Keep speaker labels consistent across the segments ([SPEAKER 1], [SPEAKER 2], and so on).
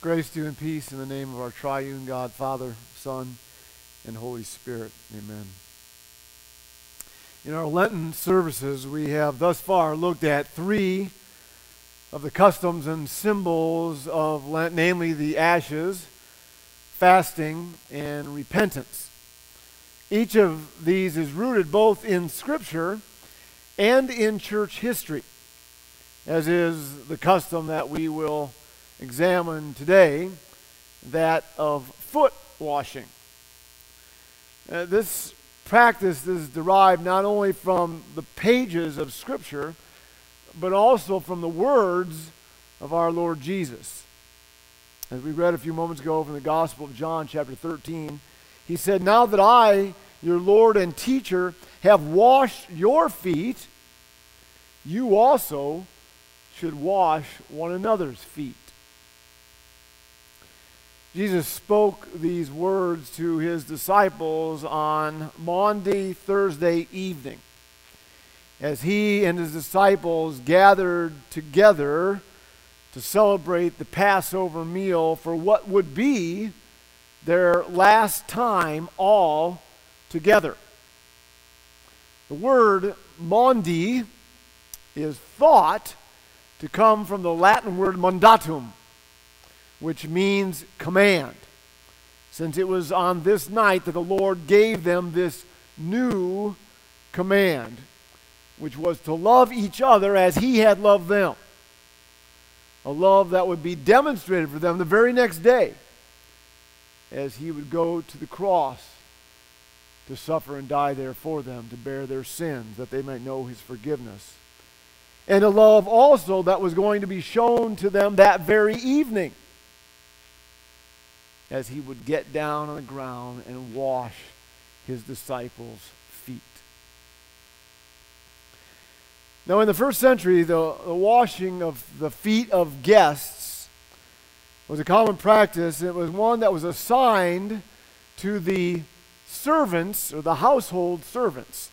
[SPEAKER 1] Grace to you and peace in the name of our triune God, Father, Son, and Holy Spirit. Amen. In our Lenten services, we have thus far looked at three of the customs and symbols of Lent, namely the ashes, fasting, and repentance. Each of these is rooted both in Scripture and in church history, as is the custom that we will examine today, that of foot washing. This practice is derived not only from the pages of Scripture, but also from the words of our Lord Jesus. As we read a few moments ago from the Gospel of John, chapter 13, he said, "Now that I, your Lord and teacher, have washed your feet, you also should wash one another's feet." Jesus spoke these words to his disciples on Maundy Thursday evening, as he and his disciples gathered together to celebrate the Passover meal for what would be their last time all together. The word Maundy is thought to come from the Latin word mandatum, which means command, since it was on this night that the Lord gave them this new command, which was to love each other as he had loved them. A love that would be demonstrated for them the very next day as he would go to the cross to suffer and die there for them, to bear their sins, that they might know his forgiveness. And a love also that was going to be shown to them that very evening, as he would get down on the ground and wash his disciples' feet. Now, in the first century, the washing of the feet of guests was a common practice. It was one that was assigned to the servants, or the household servants.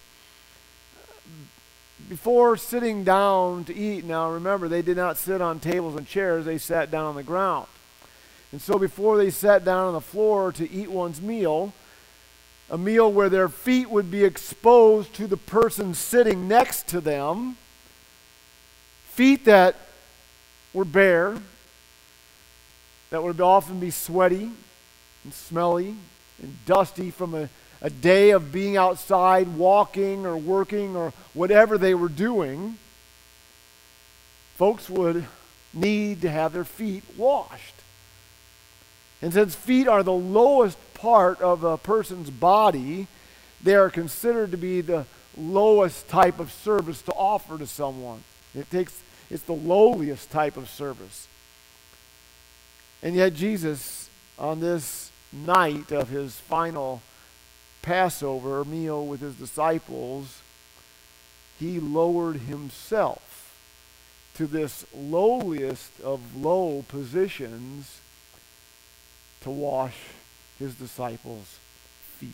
[SPEAKER 1] Before sitting down to eat, now remember, they did not sit on tables and chairs, they sat down on the ground. And so before they sat down on the floor to eat one's meal, a meal where their feet would be exposed to the person sitting next to them, feet that were bare, that would often be sweaty and smelly and dusty from a day of being outside, walking or working or whatever they were doing, folks would need to have their feet washed. And since feet are the lowest part of a person's body, they are considered to be the lowest type of service to offer to someone. It's the lowliest type of service. And yet Jesus, on this night of his final Passover meal with his disciples, he lowered himself to this lowliest of low positions to wash his disciples' feet.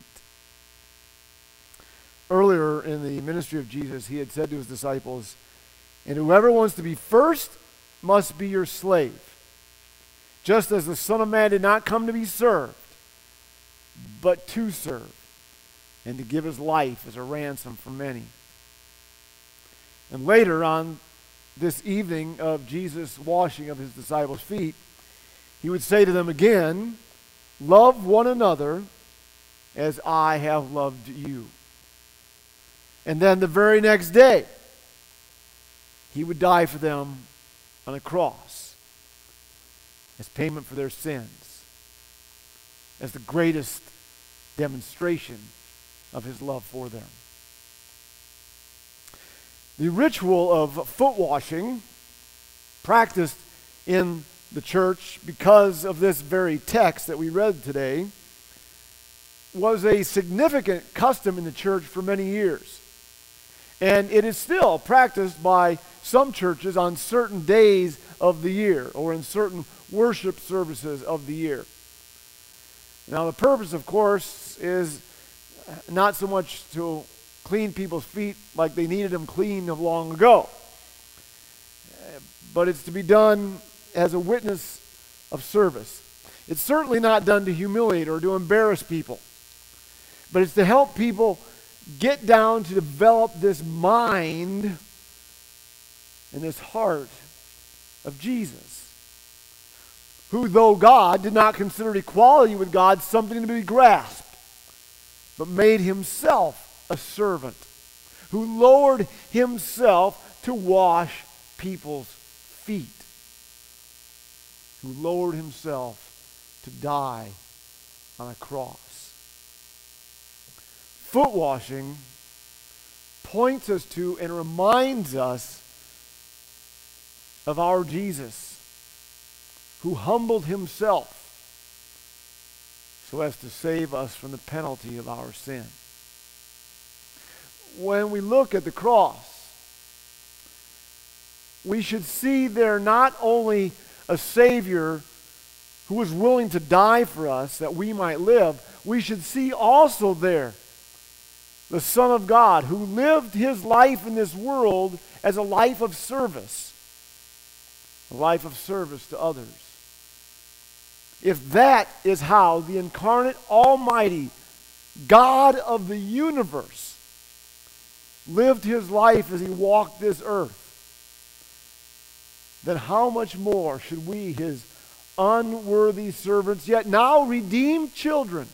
[SPEAKER 1] Earlier in the ministry of Jesus, he had said to his disciples, "And whoever wants to be first must be your slave, just as the Son of Man did not come to be served, but to serve, and to give his life as a ransom for many." And later on this evening of Jesus' washing of his disciples' feet, he would say to them again, "Love one another as I have loved you." And then the very next day, he would die for them on a cross as payment for their sins, as the greatest demonstration of his love for them. The ritual of foot washing, practiced in the church because of this very text that we read today, was a significant custom in the church for many years. And it is still practiced by some churches on certain days of the year or in certain worship services of the year. Now, the purpose, of course, is not so much to clean people's feet like they needed them cleaned long ago, but it's to be done as a witness of service. It's certainly not done to humiliate or to embarrass people, but it's to help people get down to develop this mind and this heart of Jesus, who, though God, did not consider equality with God something to be grasped, but made himself a servant, who lowered himself to wash people's feet, who lowered himself to die on a cross. Foot washing points us to and reminds us of our Jesus, who humbled himself so as to save us from the penalty of our sin. When we look at the cross, we should see there not only a Savior who was willing to die for us that we might live, we should see also there the Son of God who lived his life in this world as a life of service to others. If that is how the incarnate, almighty God of the universe lived his life as he walked this earth, then how much more should we, his unworthy servants, yet now redeemed children,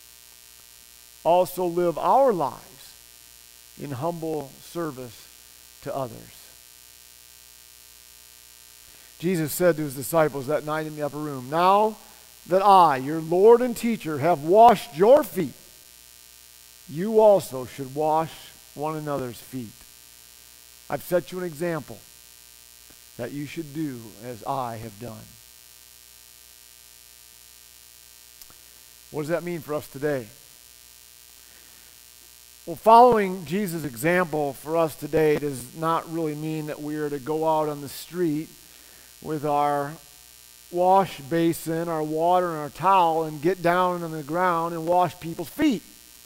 [SPEAKER 1] also live our lives in humble service to others. Jesus said to his disciples that night in the upper room, "Now that I, your Lord and teacher, have washed your feet, you also should wash one another's feet. I've set you an example that you should do as I have done." What does that mean for us today? Well, following Jesus' example for us today does not really mean that we are to go out on the street with our wash basin, our water, and our towel and get down on the ground and wash people's feet.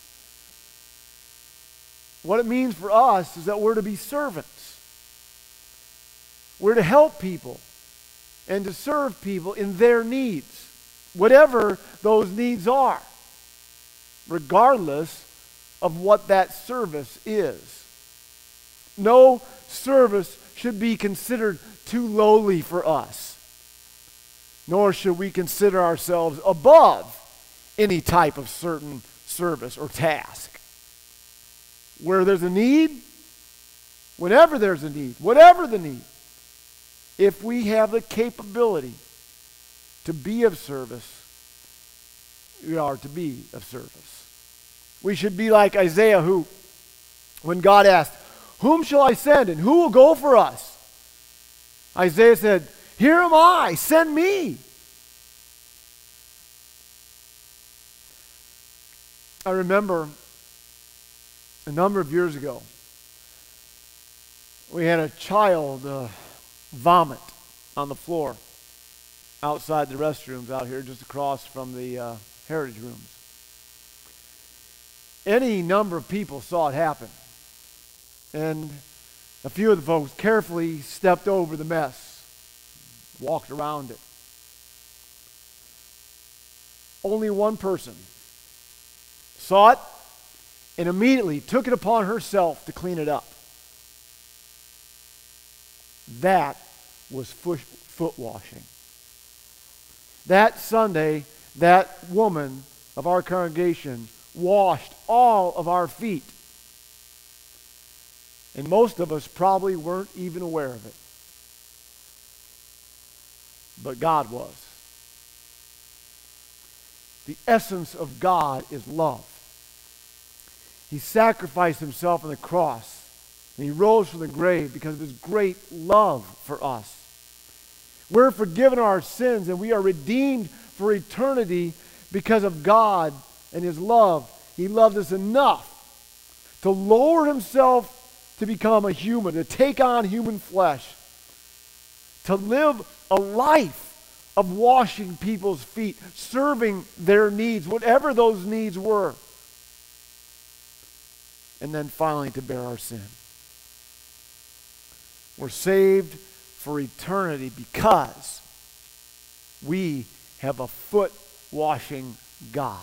[SPEAKER 1] What it means for us is that we're to be servants. We're to help people and to serve people in their needs, whatever those needs are, regardless of what that service is. No service should be considered too lowly for us, nor should we consider ourselves above any type of certain service or task. Where there's a need, whenever there's a need, whatever the need, if we have the capability to be of service, we are to be of service. We should be like Isaiah, who, when God asked, "Whom shall I send and who will go for us?" Isaiah said, "Here am I, send me." I remember a number of years ago, we had a child vomit on the floor outside the restrooms out here just across from the heritage rooms. Any number of people saw it happen, and a few of the folks carefully stepped over the mess, walked around it. Only one person saw it and immediately took it upon herself to clean it up. That was foot washing. That Sunday, that woman of our congregation washed all of our feet. And most of us probably weren't even aware of it. But God was. The essence of God is love. He sacrificed himself on the cross, and he rose from the grave because of his great love for us. We're forgiven our sins, and we are redeemed for eternity because of God and his love. He loved us enough to lower himself to become a human, to take on human flesh, to live a life of washing people's feet, serving their needs, whatever those needs were, and then finally to bear our sin. We're saved for eternity because We have a foot-washing God.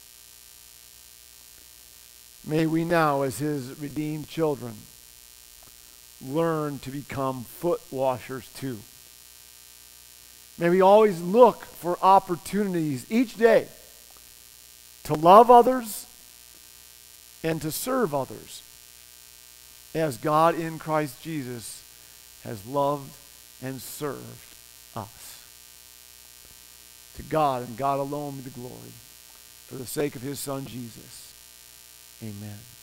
[SPEAKER 1] May we now, as his redeemed children, learn to become foot washers too. May we always look for opportunities each day to love others and to serve others as God in Christ Jesus has loved and served us. To God and God alone be the glory for the sake of his Son Jesus. Amen.